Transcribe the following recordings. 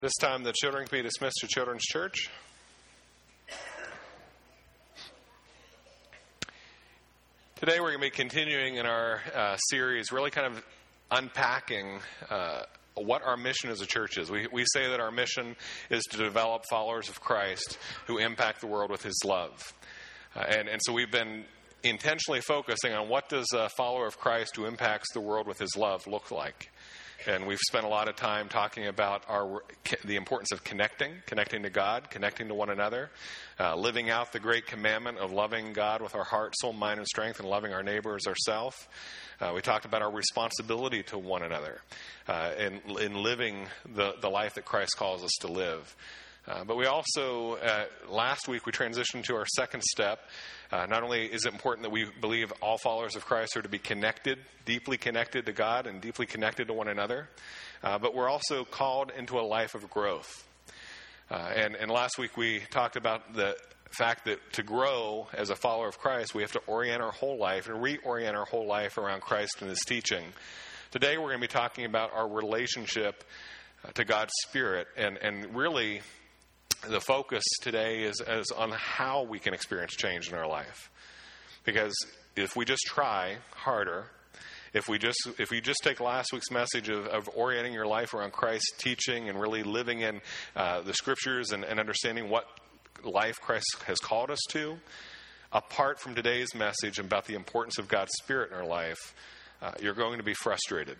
This time the children can be dismissed to Children's Church. Today we're going to be continuing in our series, really kind of unpacking what our mission as a church is. We say that our mission is to develop followers of Christ who impact the world with His love. And so we've been intentionally focusing on what does a follower of Christ who impacts the world with His love look like. And we've spent a lot of time talking about the importance of connecting to God, connecting to one another, living out the great commandment of loving God with our heart, soul, mind, and strength, and loving our neighbor as ourselves. We talked about our responsibility to one another in living the life that Christ calls us to live. But we also, last week, we transitioned to our second step. Not only is it important that we believe all followers of Christ are to be connected, deeply connected to God and deeply connected to one another, but we're also called into a life of growth. And last week we talked about the fact that to grow as a follower of Christ, we have to orient our whole life and reorient our whole life around Christ and His teaching. Today we're going to be talking about our relationship to God's Spirit, and really the focus today is on how we can experience change in our life. Because if we just try harder, if you just take last week's message of orienting your life around Christ's teaching and really living in the Scriptures and understanding what life Christ has called us to, apart from today's message about the importance of God's Spirit in our life, you're going to be frustrated.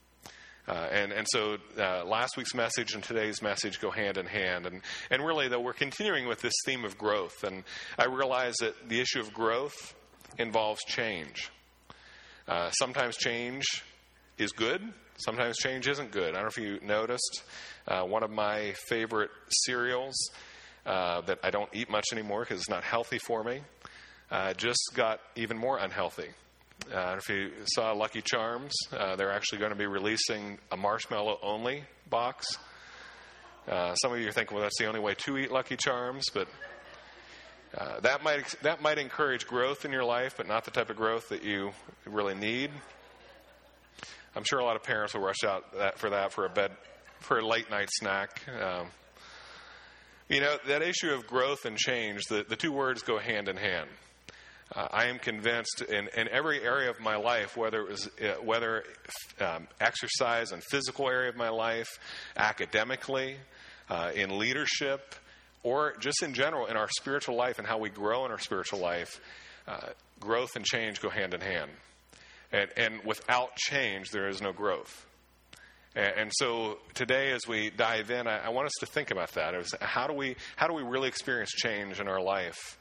So last week's message and today's message go hand in hand. And really, though, we're continuing with this theme of growth. And I realize that the issue of growth involves change. Sometimes change is good. Sometimes change isn't good. I don't know if you noticed, one of my favorite cereals that I don't eat much anymore because it's not healthy for me, just got even more unhealthy. If you saw Lucky Charms, they're actually going to be releasing a marshmallow-only box. Some of you are thinking, well, that's the only way to eat Lucky Charms, but that might encourage growth in your life, but not the type of growth that you really need. I'm sure a lot of parents will rush out for a late night snack. That issue of growth and change, the two words go hand in hand. I am convinced in every area of my life, whether exercise and physical area of my life, academically, in leadership, or just in general in our spiritual life and how we grow in our spiritual life, growth and change go hand in hand. And without change, there is no growth. And so today, as we dive in, I want us to think about that. How do we really experience change in our life?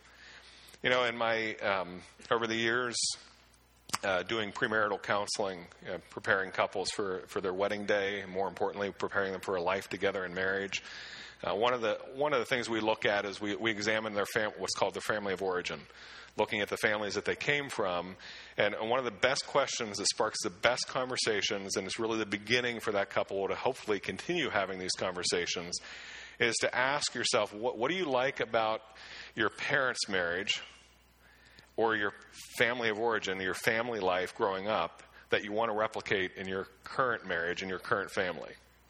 In my over the years, doing premarital counseling, preparing couples for their wedding day, and more importantly, preparing them for a life together in marriage. One of the things we look at is we examine what's called the family of origin, looking at the families that they came from. And one of the best questions that sparks the best conversations, and it's really the beginning for that couple to hopefully continue having these conversations, is to ask yourself, what do you like about your parents' marriage or your family of origin, your family life growing up, that you want to replicate in your current marriage and your current family?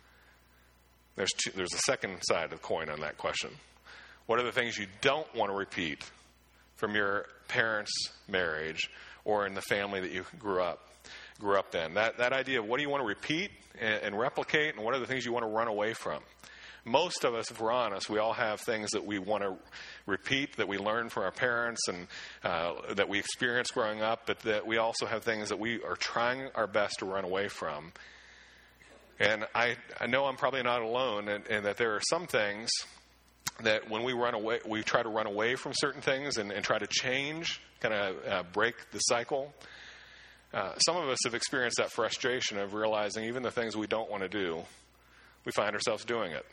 There's a second side of the coin on that question. What are the things you don't want to repeat from your parents' marriage or in the family that you grew up in? That idea of what do you want to repeat and replicate, and what are the things you want to run away from? Most of us, if we're honest, we all have things that we want to repeat, that we learned from our parents and that we experienced growing up, but that we also have things that we are trying our best to run away from. And I know I'm probably not alone in that there are some things that when we run away, we try to run away from certain things and try to change, kind of break the cycle. Some of us have experienced that frustration of realizing even the things we don't want to do, we find ourselves doing it.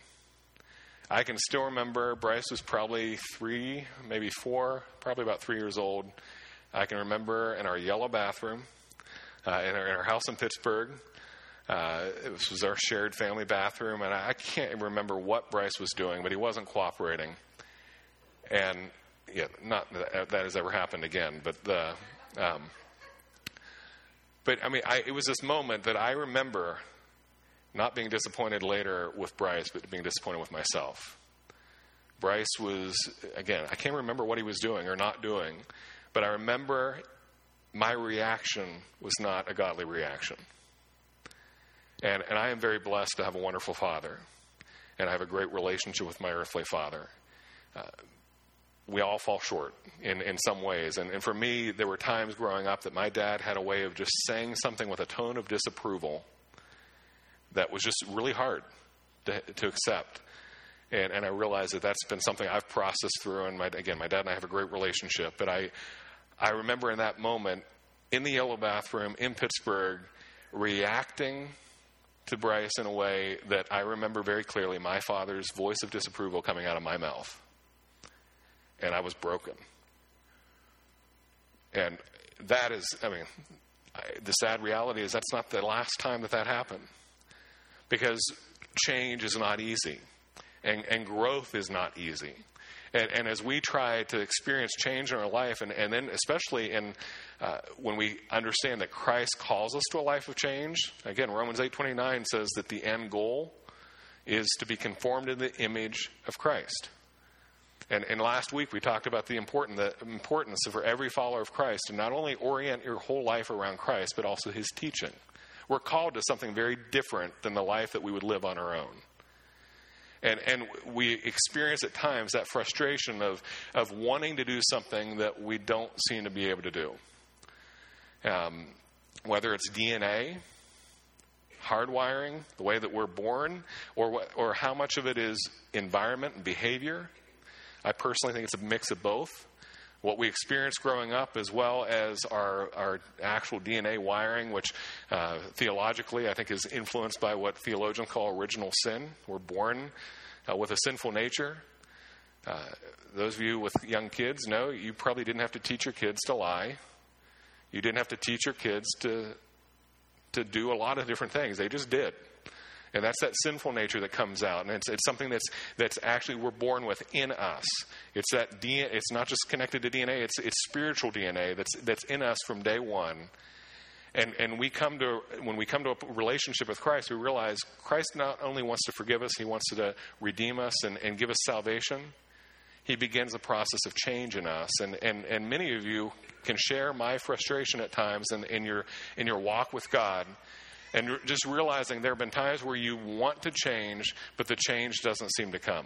I can still remember Bryce was probably 3, maybe 4, probably about 3 years old. I can remember in our yellow bathroom in our house in Pittsburgh. This was our shared family bathroom, and I can't remember what Bryce was doing, but he wasn't cooperating. And not that has ever happened again, but it was this moment that I remember not being disappointed later with Bryce, but being disappointed with myself. Bryce was, again, I can't remember what he was doing or not doing, but I remember my reaction was not a godly reaction. And I am very blessed to have a wonderful father, and I have a great relationship with my earthly father. We all fall short in some ways. And for me, there were times growing up that my dad had a way of just saying something with a tone of disapproval that was just really hard to accept. And I realized that that's been something I've processed through. And my dad and I have a great relationship. But I remember in that moment, in the yellow bathroom in Pittsburgh, reacting to Bryce in a way that I remember very clearly my father's voice of disapproval coming out of my mouth. And I was broken. And that is, the sad reality is that's not the last time that happened. Because change is not easy. And growth is not easy. And as we try to experience change in our life, and then especially when we understand that Christ calls us to a life of change, again, Romans 8:29 says that the end goal is to be conformed to the image of Christ. And last week we talked about the importance for every follower of Christ to not only orient your whole life around Christ, but also his teaching. We're called to something very different than the life that we would live on our own. And we experience at times that frustration of wanting to do something that we don't seem to be able to do. Whether it's DNA, hardwiring, the way that we're born, or how much of it is environment and behavior. I personally think it's a mix of both. What we experience growing up, as well as our actual DNA wiring, which theologically I think is influenced by what theologians call original sin. We're born with a sinful nature. Those of you with young kids know you probably didn't have to teach your kids to lie. You didn't have to teach your kids to do a lot of different things. They just did. And that's that sinful nature that comes out. And it's something that's actually we're born within us. It's that DNA. It's not just connected to DNA. It's spiritual DNA that's in us from day one. And when we come to a relationship with Christ, we realize Christ not only wants to forgive us, he wants to redeem us and give us salvation. He begins a process of change in us. And many of you can share my frustration at times in your walk with God. And just realizing there have been times where you want to change, but the change doesn't seem to come.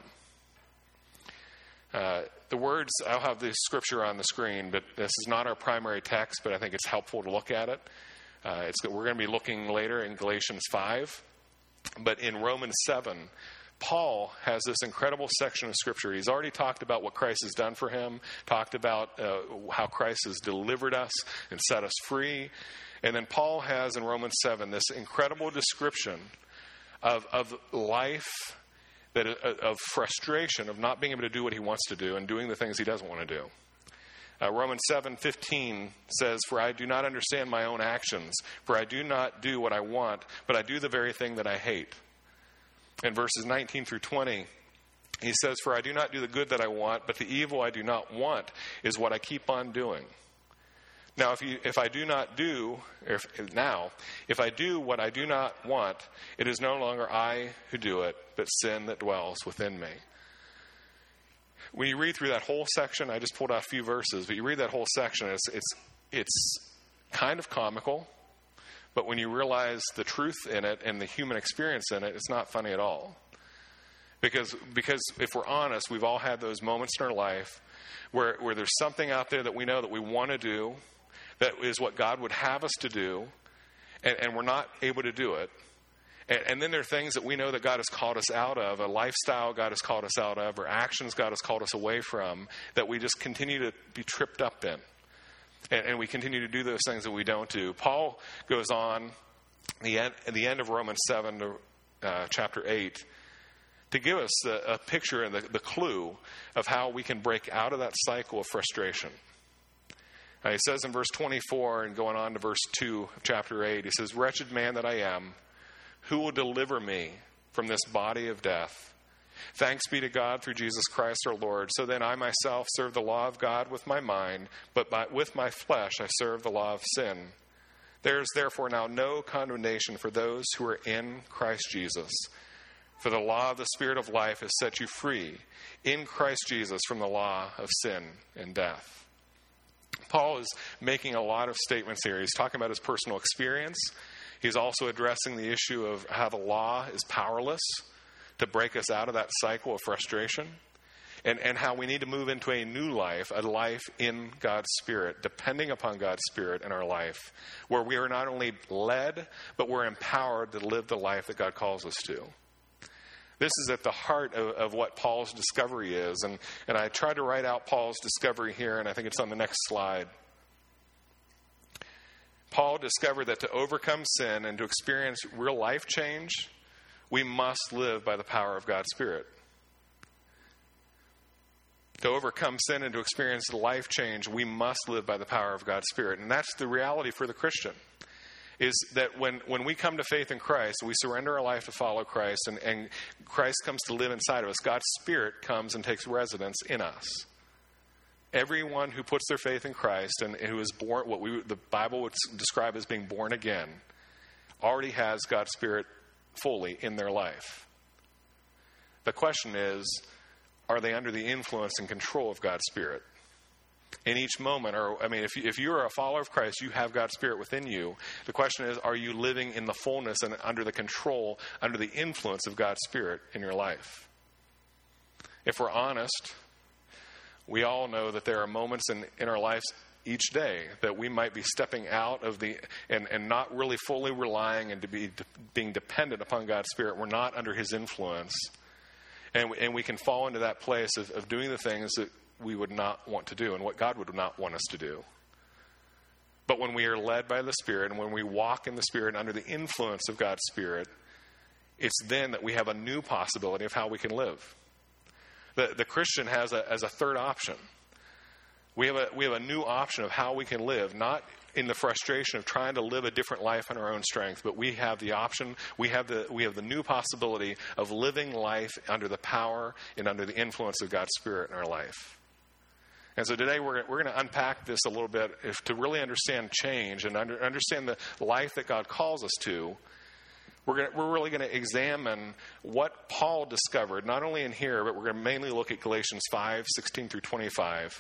The words, I'll have the scripture on the screen, but this is not our primary text, but I think it's helpful to look at it. We're going to be looking later in Galatians 5. But in Romans 7, Paul has this incredible section of scripture. He's already talked about what Christ has done for him, talked about how Christ has delivered us and set us free. And then Paul has in Romans 7 this incredible description of life, of frustration, of not being able to do what he wants to do and doing the things he doesn't want to do. Romans 7:15 says, "For I do not understand my own actions, for I do not do what I want, but I do the very thing that I hate." In verses 19 through 20, he says, "For I do not do the good that I want, but the evil I do not want is what I keep on doing. Now, if I do what I do not want, it is no longer I who do it, but sin that dwells within me." When you read through that whole section, I just pulled out a few verses, but you read that whole section, it's kind of comical, but when you realize the truth in it and the human experience in it, it's not funny at all. Because if we're honest, we've all had those moments in our life where there's something out there that we know that we want to do, that is what God would have us to do, and we're not able to do it. And then there are things that we know that God has called us out of, a lifestyle God has called us out of, or actions God has called us away from, that we just continue to be tripped up in. And we continue to do those things that we don't do. Paul goes on at the end of Romans 7 to chapter 8 to give us a picture and the clue of how we can break out of that cycle of frustration. He says in verse 24 and going on to verse 2 of chapter 8, he says, "Wretched man that I am, who will deliver me from this body of death? Thanks be to God through Jesus Christ our Lord. So then I myself serve the law of God with my mind, but with my flesh I serve the law of sin. There is therefore now no condemnation for those who are in Christ Jesus. For the law of the Spirit of life has set you free in Christ Jesus from the law of sin and death. Paul is making a lot of statements here. He's talking about his personal experience. He's also addressing the issue of how the law is powerless to break us out of that cycle of frustration, and how we need to move into a new life, a life in God's Spirit, depending upon God's Spirit in our life, where we are not only led, but we're empowered to live the life that God calls us to. This is at the heart of what Paul's discovery is. And I tried to write out Paul's discovery here, and I think it's on the next slide. Paul discovered that to overcome sin and to experience real life change, we must live by the power of God's Spirit. To overcome sin and to experience life change, we must live by the power of God's Spirit. And that's the reality for the Christian, is that when we come to faith in Christ, we surrender our life to follow Christ, and Christ comes to live inside of us. God's Spirit comes and takes residence in us. Everyone who puts their faith in Christ and who is born, the Bible would describe as being born again, already has God's Spirit fully in their life. The question is, are they under the influence and control of God's Spirit? In each moment, if you're a follower of Christ, you have God's Spirit within you. The question is, are you living in the fullness and under the control, under the influence of God's Spirit in your life? If we're honest, we all know that there are moments in our lives each day that we might be stepping out of and not really fully relying and being dependent upon God's Spirit. We're not under His influence. And we can fall into that place of doing the things that we would not want to do and what God would not want us to do. But when we are led by the Spirit and when we walk in the Spirit under the influence of God's Spirit, it's then that we have a new possibility of how we can live. The Christian has as a third option. We have a new option of how we can live, not in the frustration of trying to live a different life in our own strength, but we have the option, we have the new possibility of living life under the power and under the influence of God's Spirit in our life. And so today we're going to unpack this a little bit to really understand change and understand the life that God calls us to. We're really going to examine what Paul discovered, not only in here, but we're going to mainly look at Galatians 5:16 through 25.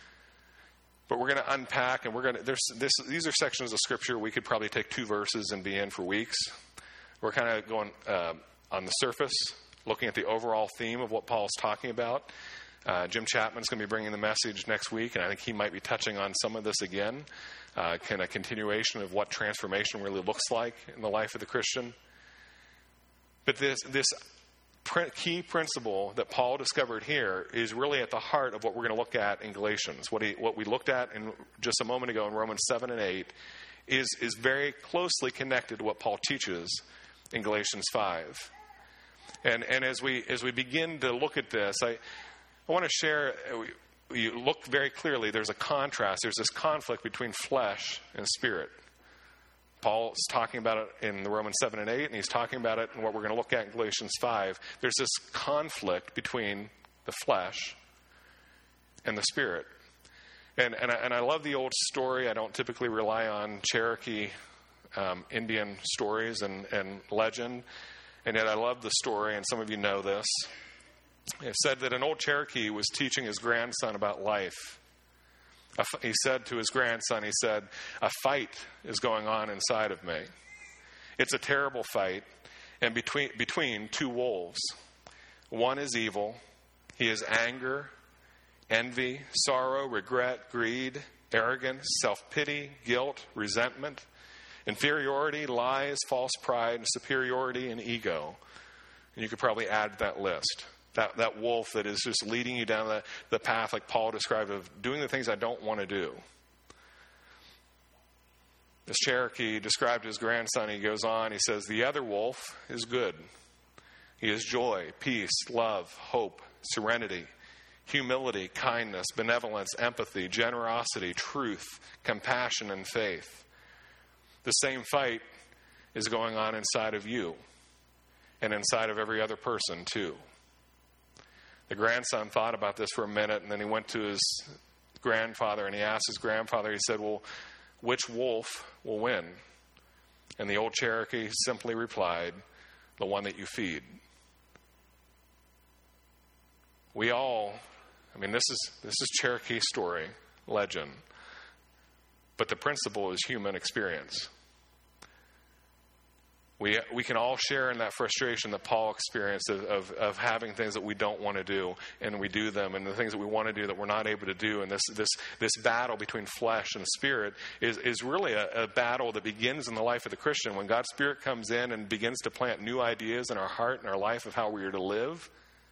But we're going to unpack, and these are sections of Scripture we could probably take 2 verses and be in for weeks. We're kind of going on the surface, looking at the overall theme of what Paul's talking about. Jim Chapman's going to be bringing the message next week, and I think he might be touching on some of this again, kind of continuation of what transformation really looks like in the life of the Christian. But this key principle that Paul discovered here is really at the heart of what we're going to look at in Galatians. What we looked at in just a moment ago in Romans 7 and 8 is very closely connected to what Paul teaches in Galatians 5. And as we begin to look at this, I want to share. You look very clearly. There's a contrast. There's this conflict between flesh and spirit. Paul's talking about it in the Romans 7 and 8, and he's talking about it in what we're going to look at in Galatians 5. There's this conflict between the flesh and the spirit. And I love the old story. I don't typically rely on Cherokee Indian stories and legend, and yet I love the story, and some of you know this. It said that an old Cherokee was teaching his grandson about life. He said to his grandson, a fight is going on inside of me. It's a terrible fight, and between 2 wolves. One is evil. He is anger, envy, sorrow, regret, greed, arrogance, self-pity, guilt, resentment, inferiority, lies, false pride, superiority, and ego. And you could probably add to that list. That wolf that is just leading you down the path, like Paul described, of doing the things I don't want to do. This Cherokee described his grandson. He goes on, he says, the other wolf is good. He is joy, peace, love, hope, serenity, humility, kindness, benevolence, empathy, generosity, truth, compassion, and faith. The same fight is going on inside of you and inside of every other person too. The grandson thought about this for a minute, and then he went to his grandfather and he asked his grandfather, he said, well, which wolf will win? And the old Cherokee simply replied, the one that you feed. We all, this is Cherokee story, legend. But the principle is human experience. We can all share in that frustration that Paul experienced of having things that we don't want to do, and we do them, and the things that we want to do that we're not able to do. And this battle between flesh and spirit is really a battle that begins in the life of the Christian. When God's Spirit comes in and begins to plant new ideas in our heart and our life of how we are to live,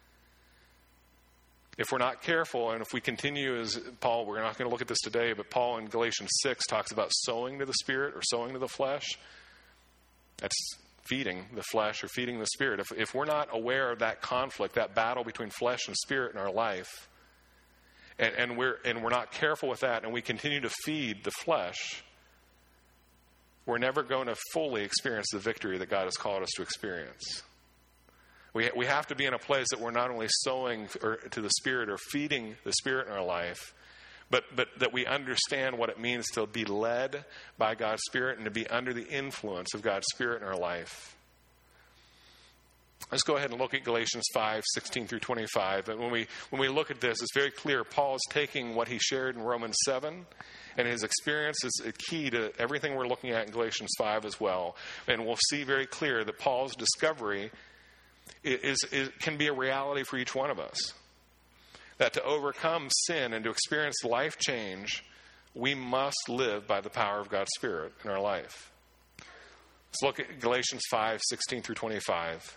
if we're not careful, and if we continue as Paul, we're not going to look at this today, but Paul in Galatians 6 talks about sowing to the Spirit or sowing to the flesh. That's feeding the flesh or feeding the spirit. If we're not aware of that conflict, that battle between flesh and spirit in our life, and we're not careful with that, and we continue to feed the flesh, we're never going to fully experience the victory that God has called us to experience. We have to be in a place that we're not only sowing to the Spirit or feeding the Spirit in our life, but that we understand what it means to be led by God's Spirit and to be under the influence of God's Spirit in our life. Let's go ahead and look at Galatians 5:16 through 25. And when we look at this, it's very clear Paul is taking what he shared in Romans 7, and his experience is a key to everything we're looking at in Galatians 5 as well. And we'll see very clear that Paul's discovery can be a reality for each one of us. That to overcome sin and to experience life change, we must live by the power of God's Spirit in our life. Let's look at Galatians 5:16 through 25.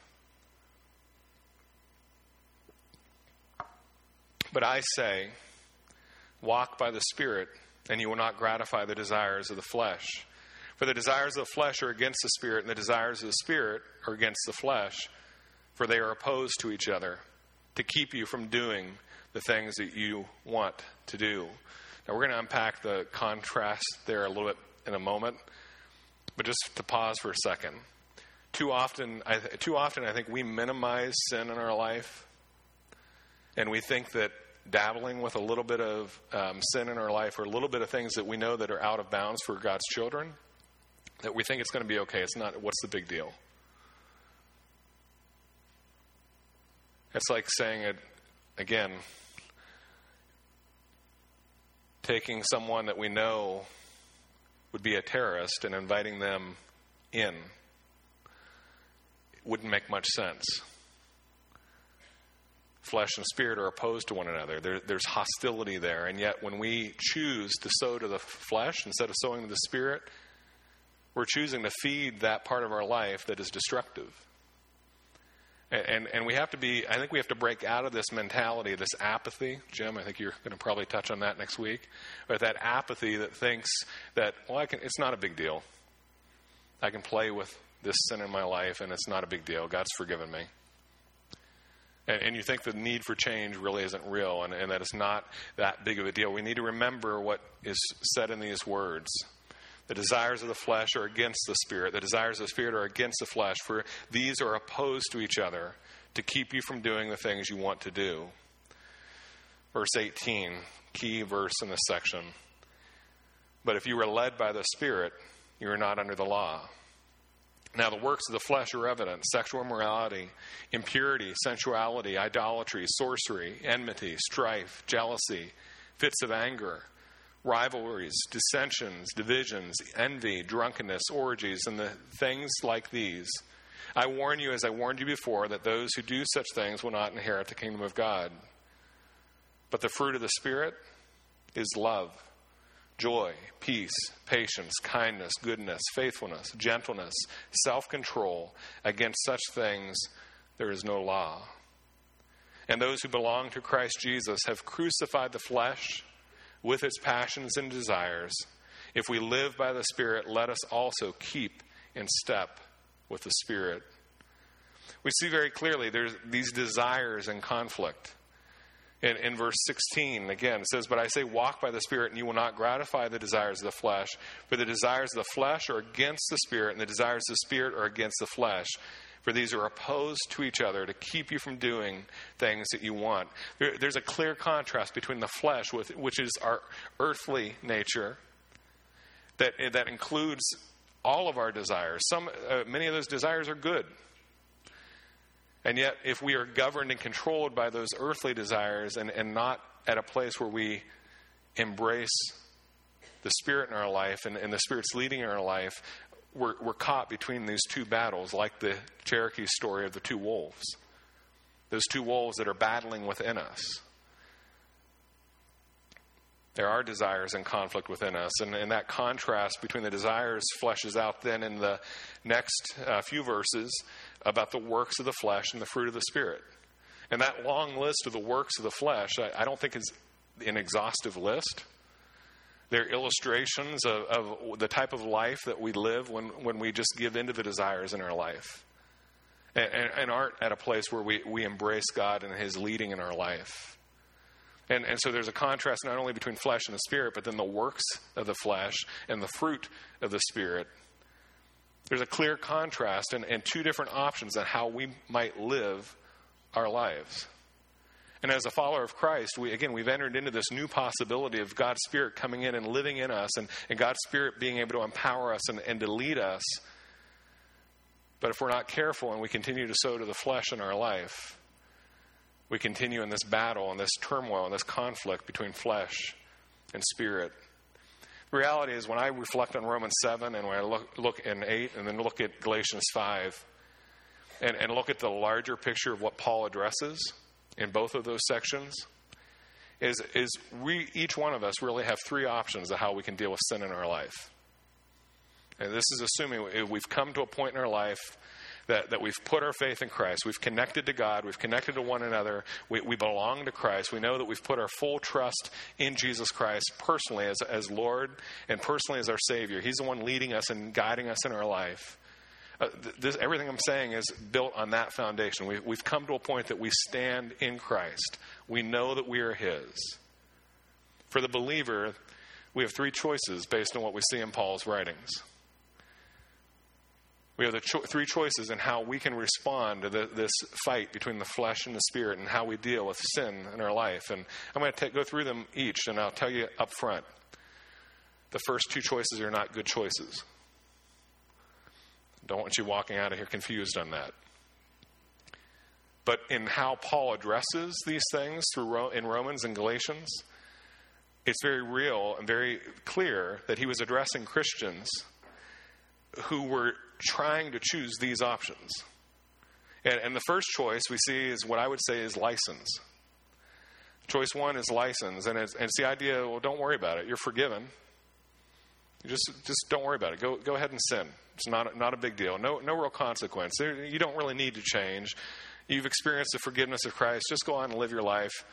But I say, walk by the Spirit, and you will not gratify the desires of the flesh. For the desires of the flesh are against the Spirit, and the desires of the Spirit are against the flesh, for they are opposed to each other, to keep you from doing the things that you want to do. Now, we're going to unpack the contrast there a little bit in a moment, but just to pause for a second. Too often, I think we minimize sin in our life, and we think that dabbling with a little bit of sin in our life or a little bit of things that we know that are out of bounds for God's children, that we think it's going to be okay. It's not. What's the big deal? It's like saying it again. Taking someone that we know would be a terrorist and inviting them in wouldn't make much sense. Flesh and spirit are opposed to one another. There's hostility there. And yet when we choose to sow to the flesh instead of sowing to the spirit, we're choosing to feed that part of our life that is destructive. And we have to be, I think we have to break out of this mentality, this apathy. Jim, I think you're going to probably touch on that next week. But that apathy that thinks that, it's not a big deal. I can play with this sin in my life and it's not a big deal. God's forgiven me. And you think the need for change really isn't real and that it's not that big of a deal. We need to remember what is said in these words. The desires of the flesh are against the Spirit. The desires of the Spirit are against the flesh, for these are opposed to each other to keep you from doing the things you want to do. Verse 18, key verse in this section. But if you are led by the Spirit, you are not under the law. Now the works of the flesh are evident: sexual immorality, impurity, sensuality, idolatry, sorcery, enmity, strife, jealousy, fits of anger, rivalries, dissensions, divisions, envy, drunkenness, orgies, and the things like these. I warn you, as I warned you before, that those who do such things will not inherit the kingdom of God. But the fruit of the Spirit is love, joy, peace, patience, kindness, goodness, faithfulness, gentleness, self-control. Against such things there is no law. And those who belong to Christ Jesus have crucified the flesh with its passions and desires. If we live by the Spirit, let us also keep in step with the Spirit. We see very clearly there's these desires in conflict. In verse 16, again, it says, but I say, walk by the Spirit, and you will not gratify the desires of the flesh. For the desires of the flesh are against the Spirit, and the desires of the Spirit are against the flesh. For these are opposed to each other to keep you from doing things that you want. There's a clear contrast between the flesh, which is our earthly nature, that includes all of our desires. Many of those desires are good. And yet, if we are governed and controlled by those earthly desires and not at a place where we embrace the Spirit in our life and the Spirit's leading in our life, we're caught between these two battles, like the Cherokee story of the two wolves. Those two wolves that are battling within us. There are desires in conflict within us, and that contrast between the desires fleshes out then in the next few verses about the works of the flesh and the fruit of the Spirit. And that long list of the works of the flesh, I don't think is an exhaustive list. They're illustrations of the type of life that we live when we just give into the desires in our life and aren't at a place where we embrace God and His leading in our life. And so there's a contrast not only between flesh and the Spirit, but then the works of the flesh and the fruit of the Spirit. There's a clear contrast and two different options on how we might live our lives. And as a follower of Christ, we've entered into this new possibility of God's Spirit coming in and living in us, and God's Spirit being able to empower us and to lead us. But if we're not careful and we continue to sow to the flesh in our life, we continue in this battle and this turmoil and this conflict between flesh and Spirit. The reality is, when I reflect on Romans 7 and when I look in 8 and then look at Galatians 5 and look at the larger picture of what Paul addresses in both of those sections, is each one of us really have three options of how we can deal with sin in our life. And this is assuming we've come to a point in our life that we've put our faith in Christ. We've connected to God. We've connected to one another. We belong to Christ. We know that we've put our full trust in Jesus Christ personally as Lord and personally as our Savior. He's the one leading us and guiding us in our life. Everything I'm saying is built on that foundation. We've come to a point that we stand in Christ. We know that we are His. For the believer, we have three choices based on what we see in Paul's writings. We have the three choices in how we can respond to this fight between the flesh and the Spirit and how we deal with sin in our life. And I'm going to go through them each, and I'll tell you up front. The first two choices are not good choices. Don't want you walking out of here confused on that. But in how Paul addresses these things in Romans and Galatians, it's very real and very clear that he was addressing Christians who were trying to choose these options. And the first choice we see is what I would say is license. Choice one is license, and it's the idea, well, don't worry about it. You're forgiven. Just don't worry about it. Go ahead and sin. It's not a big deal. No real consequence. You don't really need to change. You've experienced the forgiveness of Christ. Just go on and live your life.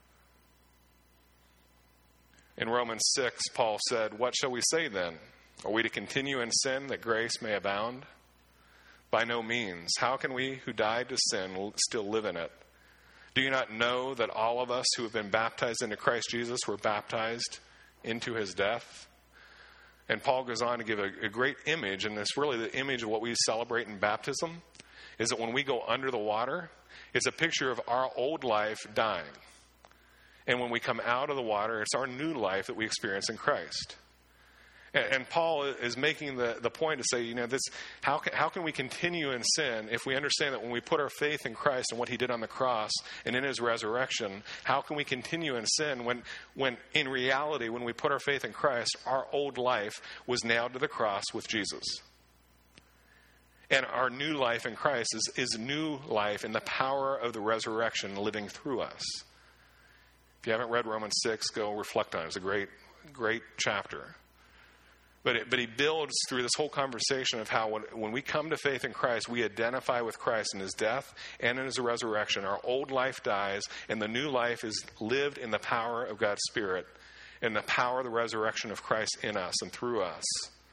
In Romans 6, Paul said, "What shall we say then? Are we to continue in sin that grace may abound? By no means. How can we who died to sin still live in it? Do you not know that all of us who have been baptized into Christ Jesus were baptized into His death?" And Paul goes on to give a great image, and it's really the image of what we celebrate in baptism, is that when we go under the water, it's a picture of our old life dying. And when we come out of the water, it's our new life that we experience in Christ. And Paul is making the point to say, how can we continue in sin if we understand that when we put our faith in Christ and what He did on the cross and in His resurrection, how can we continue in sin when in reality, when we put our faith in Christ, our old life was nailed to the cross with Jesus? And our new life in Christ is new life in the power of the resurrection living through us. If you haven't read Romans 6, go reflect on it. It's a great, great chapter. But he builds through this whole conversation of how when we come to faith in Christ, we identify with Christ in His death and in His resurrection. Our old life dies, and the new life is lived in the power of God's Spirit, in the power of the resurrection of Christ in us and through us.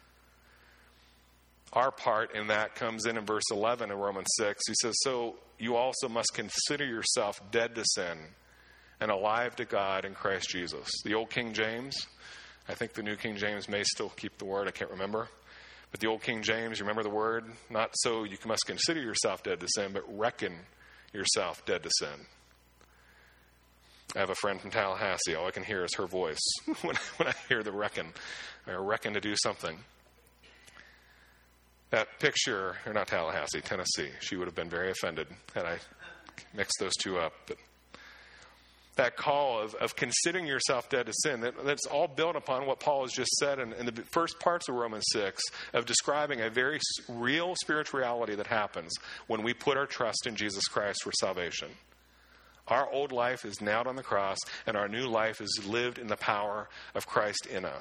Our part in that comes in verse 11 of Romans 6. He says, "So you also must consider yourself dead to sin and alive to God in Christ Jesus." The old King James, I think the New King James may still keep the word. I can't remember. But the old King James, you remember the word? Not so you must consider yourself dead to sin, but reckon yourself dead to sin. I have a friend from Tallahassee. All I can hear is her voice when I hear the reckon. I reckon to do something. That picture, or not Tallahassee, Tennessee. She would have been very offended had I mixed those two up. But that call of considering yourself dead to sin, that's all built upon what Paul has just said in the first parts of Romans 6, of describing a very real spiritual reality that happens when we put our trust in Jesus Christ for salvation. Our old life is nailed on the cross, and our new life is lived in the power of Christ in us.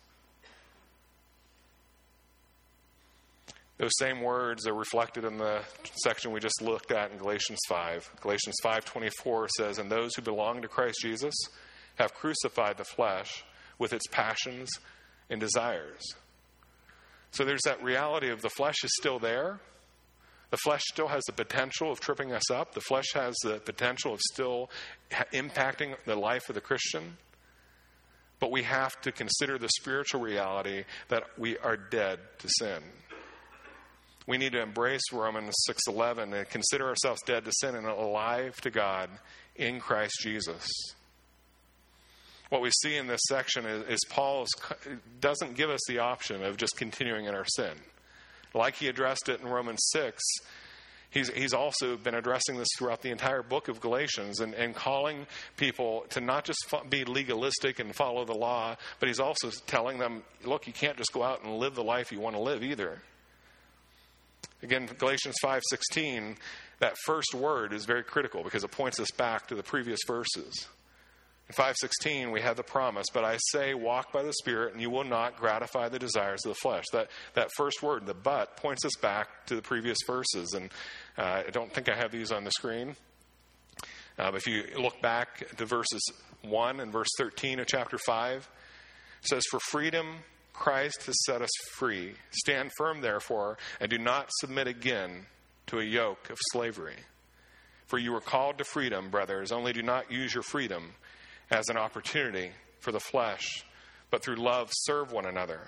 Those same words are reflected in the section we just looked at in Galatians 5. Galatians 5:24 says, "And those who belong to Christ Jesus have crucified the flesh with its passions and desires." So there's that reality of the flesh is still there. The flesh still has the potential of tripping us up. The flesh has the potential of still impacting the life of the Christian. But we have to consider the spiritual reality that we are dead to sin. We need to embrace Romans 6:11 and consider ourselves dead to sin and alive to God in Christ Jesus. What we see in this section is Paul doesn't give us the option of just continuing in our sin. Like he addressed it in Romans 6, he's also been addressing this throughout the entire book of Galatians and calling people to not just be legalistic and follow the law, but he's also telling them, look, you can't just go out and live the life you want to live either. Again, Galatians 5:16, that first word is very critical because it points us back to the previous verses. In 5:16, we have the promise, "But I say, walk by the Spirit, and you will not gratify the desires of the flesh." That first word, the "but," points us back to the previous verses. And I don't think I have these on the screen. But if you look back to verses 1 and verse 13 of chapter 5, it says, "For freedom Christ has set us free. Stand firm, therefore, and do not submit again to a yoke of slavery. For you were called to freedom, brothers, only do not use your freedom as an opportunity for the flesh, but through love serve one another."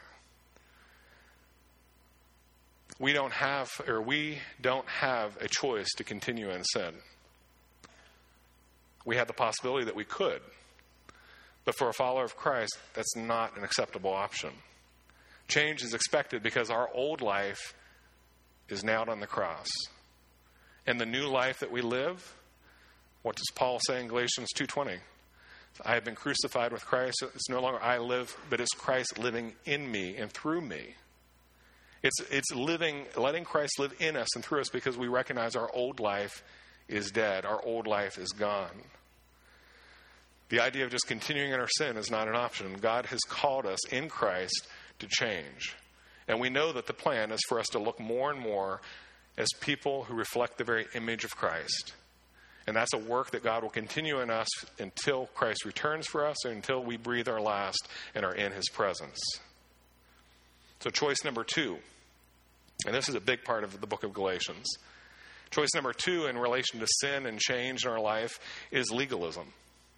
We don't have a choice to continue in sin. We have the possibility that we could. But for a follower of Christ, that's not an acceptable option. Change is expected because our old life is nailed on the cross. And the new life that we live, what does Paul say in Galatians 2:20? "I have been crucified with Christ. It's no longer I live, but it's Christ living in me and through me." It's letting Christ live in us and through us because we recognize our old life is dead. Our old life is gone. The idea of just continuing in our sin is not an option. God has called us in Christ to change. And we know that the plan is for us to look more and more as people who reflect the very image of Christ. And that's a work that God will continue in us until Christ returns for us or until we breathe our last and are in his presence. So choice number 2, and this is a big part of the book of Galatians. Choice number 2 in relation to sin and change in our life is legalism.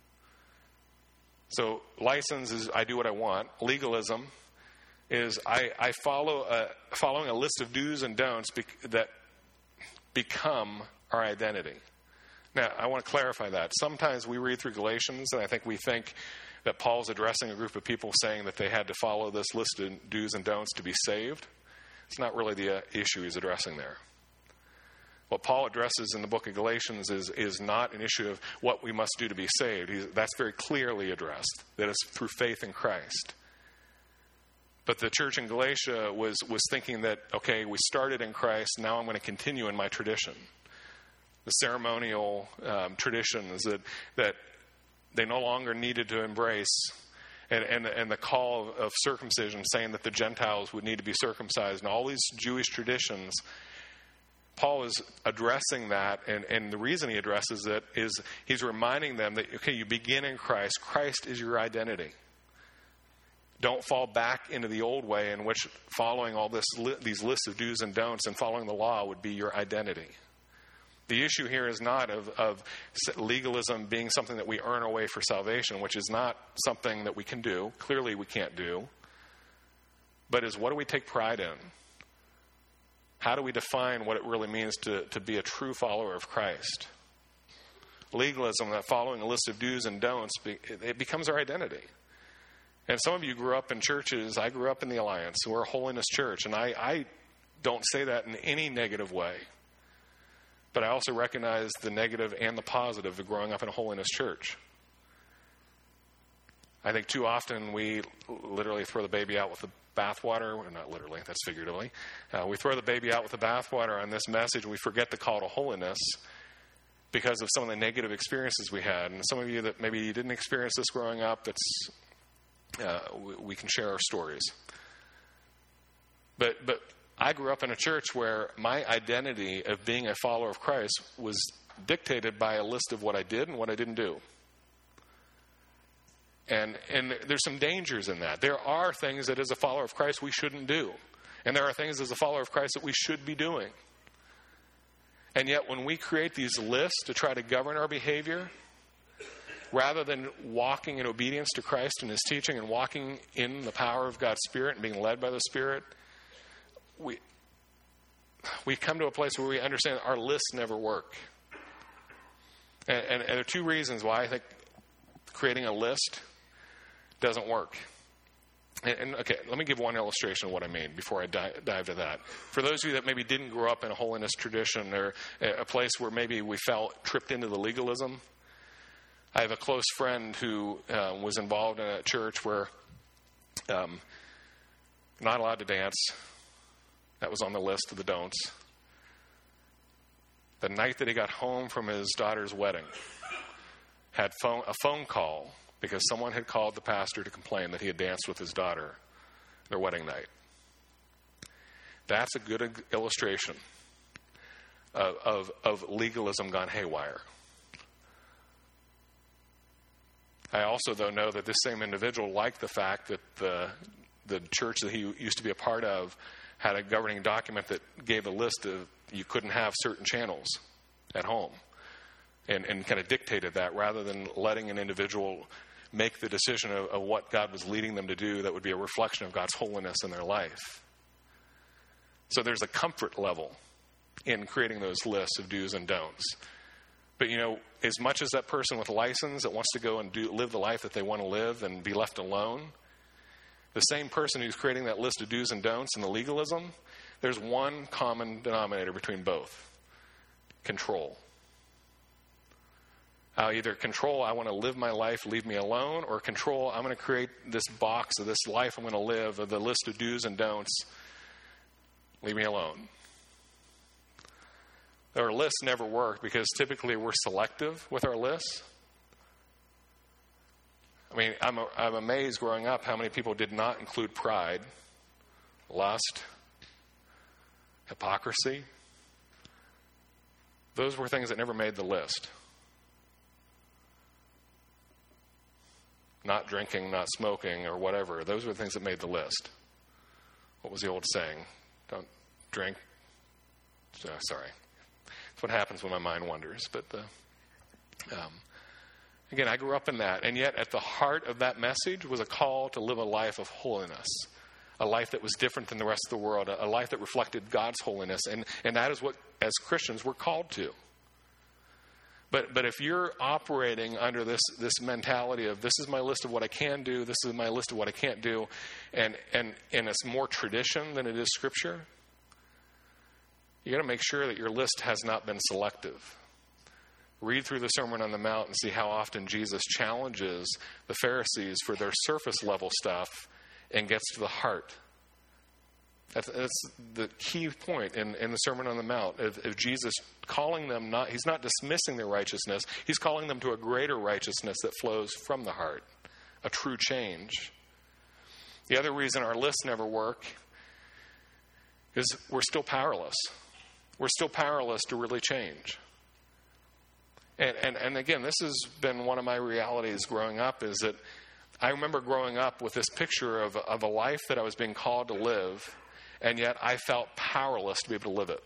So license is I do what I want. Legalism is I following a list of do's and don'ts that become our identity. Now, I want to clarify that. Sometimes we read through Galatians, and I think we think that Paul's addressing a group of people saying that they had to follow this list of do's and don'ts to be saved. It's not really the issue he's addressing there. What Paul addresses in the book of Galatians is not an issue of what we must do to be saved. That's very clearly addressed, that it's through faith in Christ. But the church in Galatia was thinking that, okay, we started in Christ, now I'm going to continue in my tradition. The ceremonial traditions that they no longer needed to embrace, and the call of circumcision, saying that the Gentiles would need to be circumcised, and all these Jewish traditions. Paul is addressing that, and the reason he addresses it is he's reminding them that, okay, you begin in Christ. Christ is your identity. Don't fall back into the old way in which following all these lists of do's and don'ts and following the law would be your identity. The issue here is not of legalism being something that we earn our way for salvation, which is not something that we can do. Clearly we can't do. But is what do we take pride in? How do we define what it really means to be a true follower of Christ? legalism, that following a list of do's and don'ts, it becomes our identity. And some of you grew up in churches. I grew up in the Alliance. We're a holiness church. And I don't say that in any negative way. But I also recognize the negative and the positive of growing up in a holiness church. I think too often we literally throw the baby out with the bathwater. Well, not literally, that's figuratively. We throw the baby out with the bathwater on this message. We forget the call to holiness because of some of the negative experiences we had. And some of you that maybe you didn't experience this growing up, we can share our stories. But I grew up in a church where my identity of being a follower of Christ was dictated by a list of what I did and what I didn't do. And there's some dangers in that. There are things that as a follower of Christ we shouldn't do. And there are things as a follower of Christ that we should be doing. And yet when we create these lists to try to govern our behavior, rather than walking in obedience to Christ and His teaching and walking in the power of God's Spirit and being led by the Spirit, we come to a place where we understand that our lists never work. And there are two reasons why I think creating a list doesn't work. And okay, let me give one illustration of what I mean before I dive to that. For those of you that maybe didn't grow up in a holiness tradition or a place where maybe we felt tripped into the legalism, I have a close friend who was involved in a church where not allowed to dance. That was on the list of the don'ts. The night that he got home from his daughter's wedding, had a phone call because someone had called the pastor to complain that he had danced with his daughter their wedding night. That's a good illustration of legalism gone haywire. I also, though, know that this same individual liked the fact that the church that he used to be a part of had a governing document that gave a list of you couldn't have certain channels at home. And kind of dictated that rather than letting an individual make the decision of what God was leading them to do that would be a reflection of God's holiness in their life. So there's a comfort level in creating those lists of do's and don'ts. But, as much as that person with a license that wants to go and live the life that they want to live and be left alone, the same person who's creating that list of do's and don'ts and the legalism, there's one common denominator between both: control. Either control, I want to live my life, leave me alone, or control, I'm going to create this box of this life I'm going to live, of the list of do's and don'ts, leave me alone. Our lists never work because typically we're selective with our lists. I mean, I'm amazed growing up how many people did not include pride, lust, hypocrisy. Those were things that never made the list. Not drinking, not smoking, or whatever. Those were the things that made the list. What was the old saying? Don't drink. Sorry. That's what happens when my mind wanders. But again, I grew up in that. And yet at the heart of that message was a call to live a life of holiness. A life that was different than the rest of the world. A life that reflected God's holiness. And that is what, as Christians, we're called to. But if you're operating under this mentality of this is my list of what I can do, this is my list of what I can't do, and it's more tradition than it is Scripture, you got to make sure that your list has not been selective. Read through the Sermon on the Mount and see how often Jesus challenges the Pharisees for their surface level stuff and gets to the heart. That's the key point in the Sermon on the Mount of Jesus calling them he's not dismissing their righteousness, he's calling them to a greater righteousness that flows from the heart, a true change. The other reason our lists never work is we're still powerless. We're still powerless to really change. And again, this has been one of my realities growing up, is that I remember growing up with this picture of a life that I was being called to live, and yet I felt powerless to be able to live it.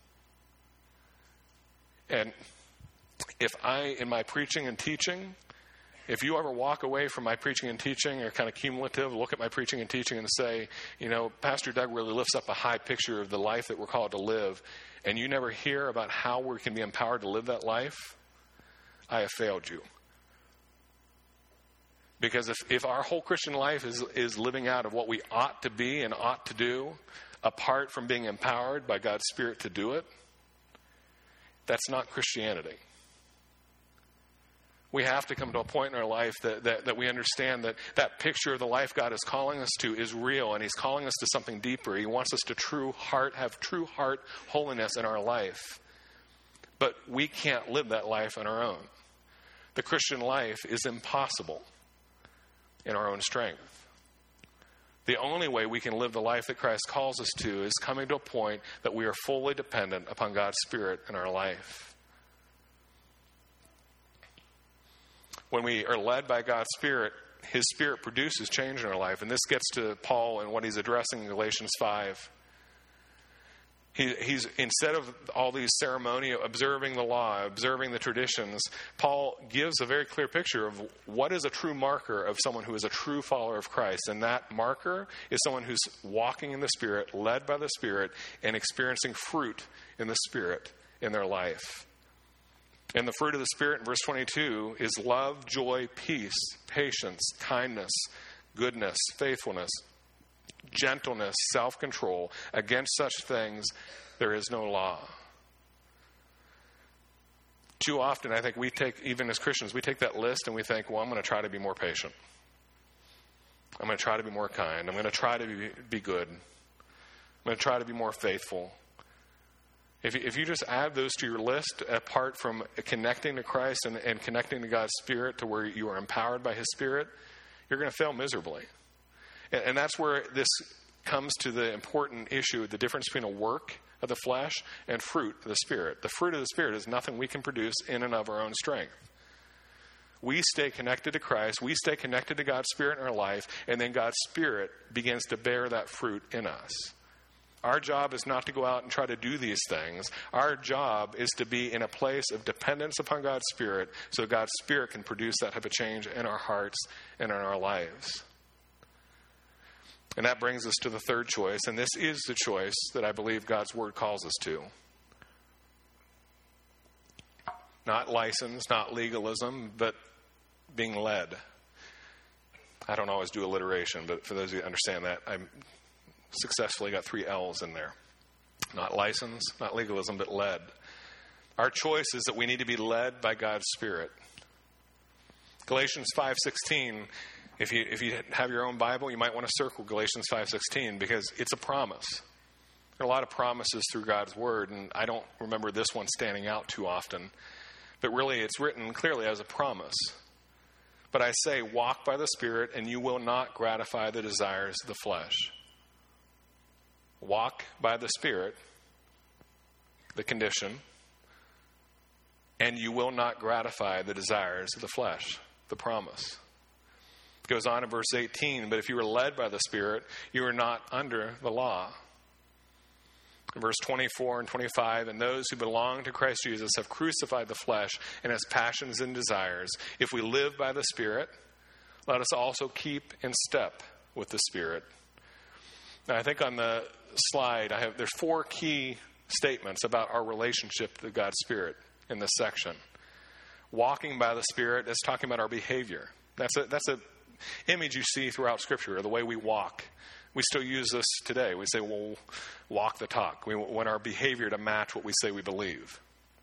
And if in my preaching and teaching, if you ever walk away from my preaching and teaching, or kind of cumulative, look at my preaching and teaching and say, Pastor Doug really lifts up a high picture of the life that we're called to live, and you never hear about how we can be empowered to live that life, I have failed you. Because if our whole Christian life is living out of what we ought to be and ought to do, apart from being empowered by God's Spirit to do it, that's not Christianity. We have to come to a point in our life that we understand that picture of the life God is calling us to is real, and He's calling us to something deeper. He wants us to have true heart holiness in our life. But we can't live that life on our own. The Christian life is impossible in our own strength. The only way we can live the life that Christ calls us to is coming to a point that we are fully dependent upon God's Spirit in our life. When we are led by God's Spirit, His Spirit produces change in our life. And this gets to Paul and what he's addressing in Galatians 5. He's instead of all these ceremonial, observing the law, observing the traditions, Paul gives a very clear picture of what is a true marker of someone who is a true follower of Christ. And that marker is someone who's walking in the Spirit, led by the Spirit, and experiencing fruit in the Spirit in their life. And the fruit of the Spirit in verse 22 is love, joy, peace, patience, kindness, goodness, faithfulness, gentleness, self-control. Against such things there is no law. Too often, I think even as Christians, we take that list and we think, well, I'm going to try to be more patient. I'm going to try to be more kind. I'm going to try to be good. I'm going to try to be more faithful. If you just add those to your list, apart from connecting to Christ and connecting to God's Spirit to where you are empowered by His Spirit, you're going to fail miserably. And that's where this comes to the important issue, the difference between a work of the flesh and fruit of the Spirit. The fruit of the Spirit is nothing we can produce in and of our own strength. We stay connected to Christ, we stay connected to God's Spirit in our life, and then God's Spirit begins to bear that fruit in us. Our job is not to go out and try to do these things. Our job is to be in a place of dependence upon God's Spirit so God's Spirit can produce that type of change in our hearts and in our lives. And that brings us to the third choice, and this is the choice that I believe God's Word calls us to. Not license, not legalism, but being led. I don't always do alliteration, but for those of you who understand that, I successfully got 3 L's in there. Not license, not legalism, but led. Our choice is that we need to be led by God's Spirit. Galatians 5:16. If you have your own Bible, you might want to circle Galatians 5:16 because it's a promise. There are a lot of promises through God's Word, and I don't remember this one standing out too often. But really, it's written clearly as a promise. But I say, walk by the Spirit, and you will not gratify the desires of the flesh. Walk by the Spirit, the condition, and you will not gratify the desires of the flesh, the promise. It goes on in verse 18, but if you are led by the Spirit, you are not under the law. In verse 24 and 25, and those who belong to Christ Jesus have crucified the flesh and its passions and desires. If we live by the Spirit, let us also keep in step with the Spirit. Now, I think on the slide, there's 4 key statements about our relationship to God's Spirit in this section. Walking by the Spirit is talking about our behavior. That's a image you see throughout Scripture, the way we walk. We still use this today. We say, well, walk the talk. We want our behavior to match what we say we believe.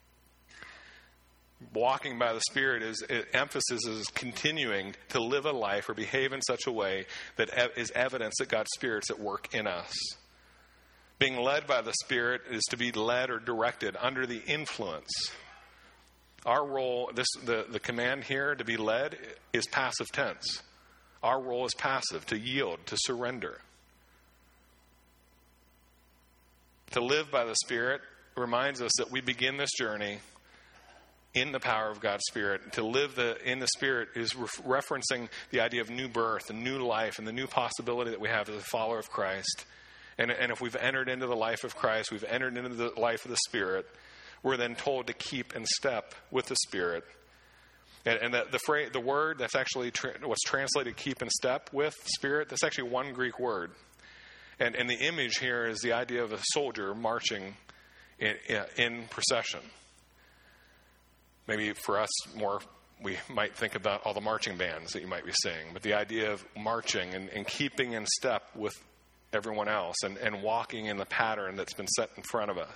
Walking by the Spirit emphasis is continuing to live a life or behave in such a way that is evidence that God's Spirit's at work in us. Being led by the Spirit is to be led or directed under the influence. Our role, the command here to be led is passive tense. Our role is passive, to yield, to surrender. To live by the Spirit reminds us that we begin this journey in the power of God's Spirit. To live in the Spirit is referencing the idea of new birth and new life and the new possibility that we have as a follower of Christ. And if we've entered into the life of Christ, we've entered into the life of the Spirit, we're then told to keep in step with the Spirit. And the word that's actually what's translated keep in step with Spirit, that's actually one Greek word. And the image here is the idea of a soldier marching in procession. Maybe for us more, we might think about all the marching bands that you might be seeing. But the idea of marching and keeping in step with everyone else and walking in the pattern that's been set in front of us.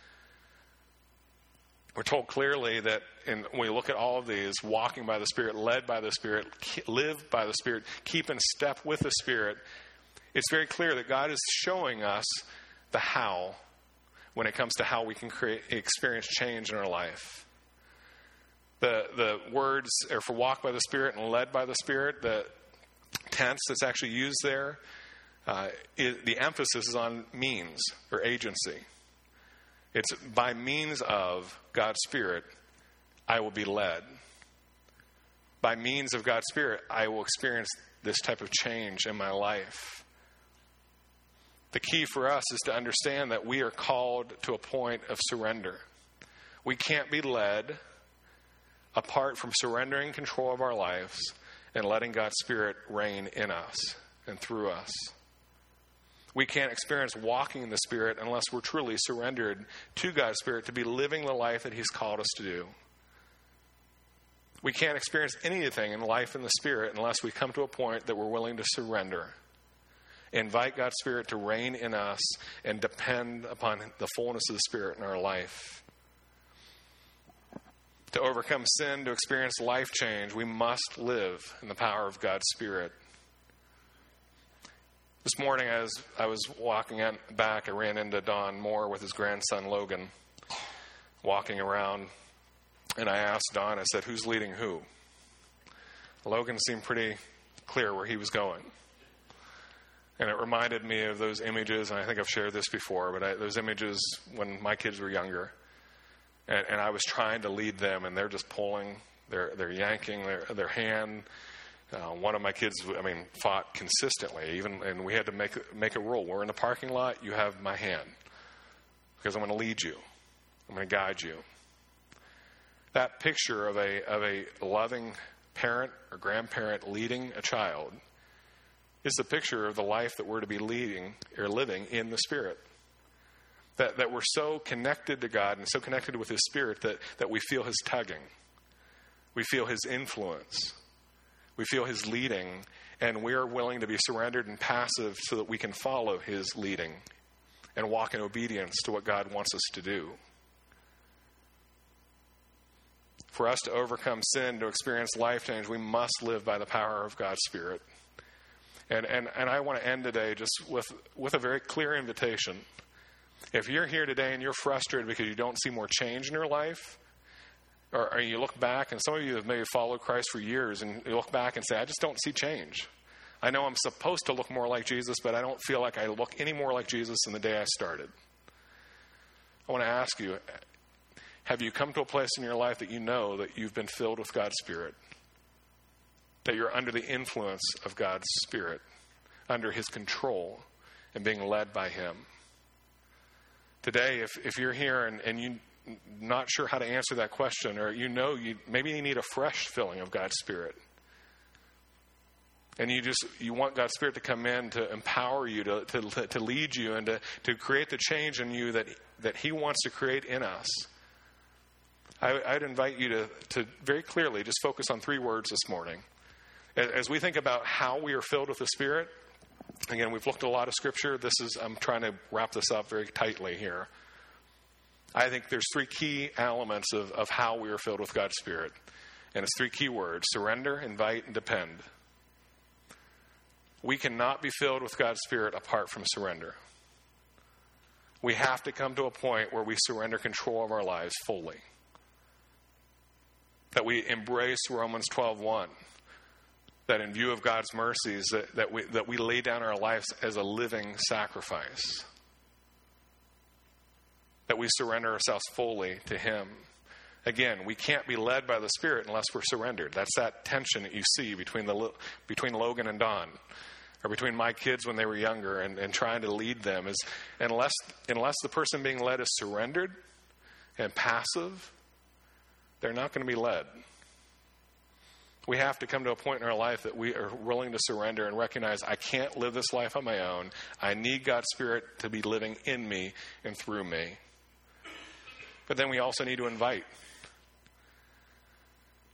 We're told clearly that when we look at all of these, walking by the Spirit, led by the Spirit, live by the Spirit, keep in step with the Spirit, it's very clear that God is showing us the how when it comes to how we can experience change in our life. The words are for walk by the Spirit and led by the Spirit. The tense that's actually used there, the emphasis is on means or agency. It's by means of God's Spirit, I will be led. By means of God's Spirit, I will experience this type of change in my life. The key for us is to understand that we are called to a point of surrender. We can't be led apart from surrendering control of our lives and letting God's Spirit reign in us and through us. We can't experience walking in the Spirit unless we're truly surrendered to God's Spirit to be living the life that He's called us to do. We can't experience anything in life in the Spirit unless we come to a point that we're willing to surrender, invite God's Spirit to reign in us, and depend upon the fullness of the Spirit in our life. To overcome sin, to experience life change, we must live in the power of God's Spirit. This morning, as I was walking back, I ran into Don Moore with his grandson, Logan, walking around. And I asked Don, I said, who's leading who? Logan seemed pretty clear where he was going. And it reminded me of those images, and I think I've shared this before, but those images when my kids were younger. And I was trying to lead them, and they're just pulling, they're yanking their hand. One of my kids, fought consistently, and we had to make a rule. We're in the parking lot. You have my hand because I'm going to lead you. I'm going to guide you. That picture of a loving parent or grandparent leading a child is the picture of the life that we're to be leading or living in the Spirit. That we're so connected to God and so connected with His Spirit that we feel His tugging. We feel His influence. We feel His leading, and we are willing to be surrendered and passive so that we can follow His leading and walk in obedience to what God wants us to do. For us to overcome sin, to experience life change, we must live by the power of God's Spirit. And I want to end today just with a very clear invitation. If you're here today and you're frustrated because you don't see more change in your life, or you look back, and some of you have maybe followed Christ for years, and you look back and say, I just don't see change. I know I'm supposed to look more like Jesus, but I don't feel like I look any more like Jesus than the day I started. I want to ask you, have you come to a place in your life that you know that you've been filled with God's Spirit? That you're under the influence of God's Spirit, under His control, and being led by Him? Today, if you're here and you're not sure how to answer that question, or maybe you need a fresh filling of God's Spirit, and you want God's Spirit to come in to empower you, to lead you, and to create the change in you that He wants to create in us, I'd invite you to very clearly just focus on 3 words this morning. As we think about how we are filled with the Spirit, again, we've looked at a lot of Scripture. I'm trying to wrap this up very tightly here. I think there's 3 key elements of how we are filled with God's Spirit. And it's 3 key words: surrender, invite, and depend. We cannot be filled with God's Spirit apart from surrender. We have to come to a point where we surrender control of our lives fully. That we embrace Romans 12:1. That in view of God's mercies, that we lay down our lives as a living sacrifice. That we surrender ourselves fully to Him. Again, we can't be led by the Spirit unless we're surrendered. That's that tension that you see between Logan and Don, or between my kids when they were younger, and trying to lead them. Is unless the person being led is surrendered and passive, they're not going to be led. We have to come to a point in our life that we are willing to surrender and recognize, I can't live this life on my own. I need God's Spirit to be living in me and through me. But then we also need to invite.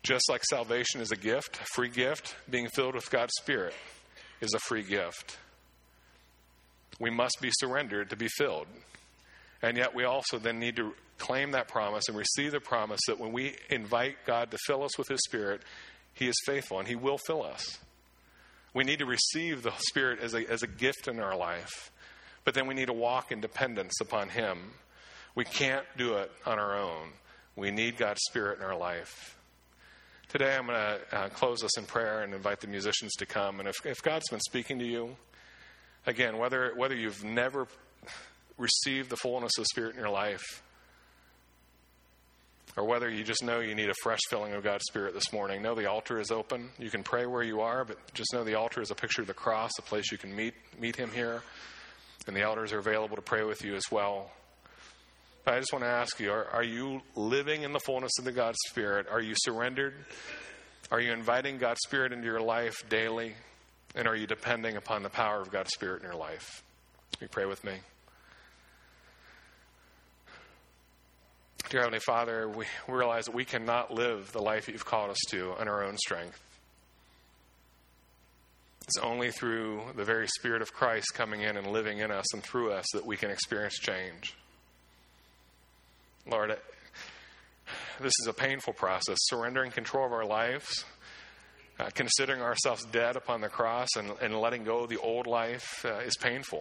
Just like salvation is a gift, a free gift, being filled with God's Spirit is a free gift. We must be surrendered to be filled. And yet we also then need to claim that promise and receive the promise that when we invite God to fill us with His Spirit, He is faithful and He will fill us. We need to receive the Spirit as a gift in our life. But then we need to walk in dependence upon Him. We can't do it on our own. We need God's Spirit in our life. Today I'm going to close us in prayer and invite the musicians to come. And if God's been speaking to you, again, whether you've never received the fullness of the Spirit in your life, or whether you just know you need a fresh filling of God's Spirit this morning, know the altar is open. You can pray where you are, but just know the altar is a picture of the cross, a place you can meet Him here. And the elders are available to pray with you as well. But I just want to ask you, are you living in the fullness of the God's Spirit? Are you surrendered? Are you inviting God's Spirit into your life daily? And are you depending upon the power of God's Spirit in your life? Will you pray with me? Dear Heavenly Father, we realize that we cannot live the life that You've called us to on our own strength. It's only through the very Spirit of Christ coming in and living in us and through us that we can experience change. Lord, this is a painful process. Surrendering control of our lives, considering ourselves dead upon the cross and letting go of the old life is painful.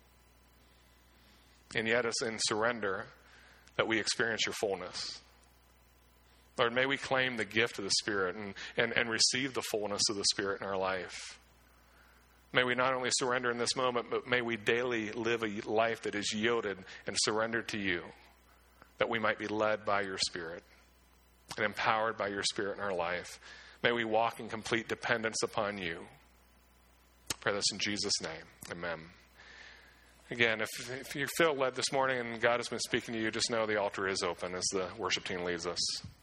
And yet it's in surrender that we experience Your fullness. Lord, may we claim the gift of the Spirit and receive the fullness of the Spirit in our life. May we not only surrender in this moment, but may we daily live a life that is yielded and surrendered to You, that we might be led by Your Spirit and empowered by Your Spirit in our life. May we walk in complete dependence upon You. I pray this in Jesus' name. Amen. Again, if you feel led this morning and God has been speaking to you, just know the altar is open as the worship team leads us.